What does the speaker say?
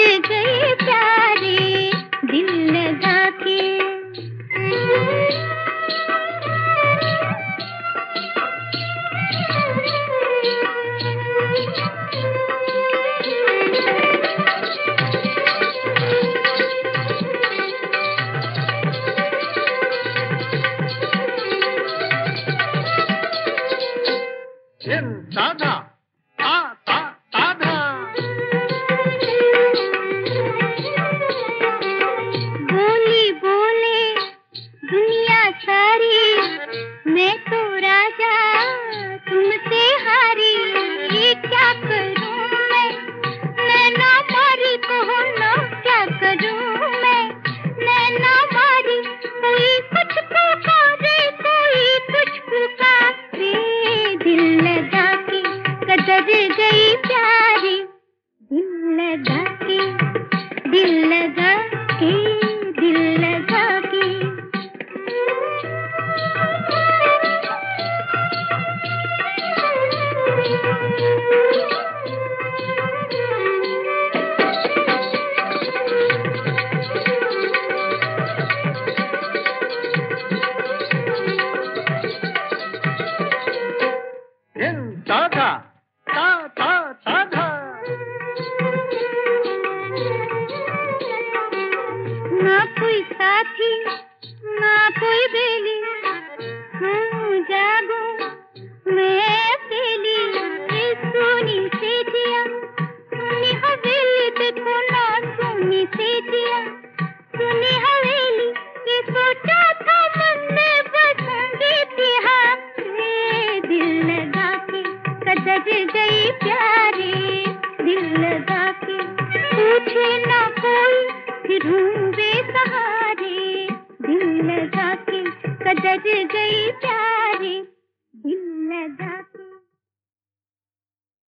गए प्यारे दिल लगा के। दादा दादा बोली बोले दुनिया सारी, मैं तो राजा तुमसे हारी। ये क्या करूं मैं ना मारी कहो ना, क्या करूं मैं ना मारी। कोई कुछ पुकारे कोई कुछ पुकारे, दिल लगा के कदर गई प्यारी दिल लगा के, दिल लगा के, दिल लगा के। दादा दादा ना कोई साथी ना कोई बेली, हूँ जागो मैं अकेली। ये सोनी से दिया सुनी हवेली, देखो ना सोनी से दिया सुनी हवेली। ये सोचा था मन में बसूंगी तिहारे, दिल लगा के कदर गई प्यारे दिल लगा के। पूछे ना कोई फिर हूँ बेसहारे, दिल लगा के कदर गई प्यारे।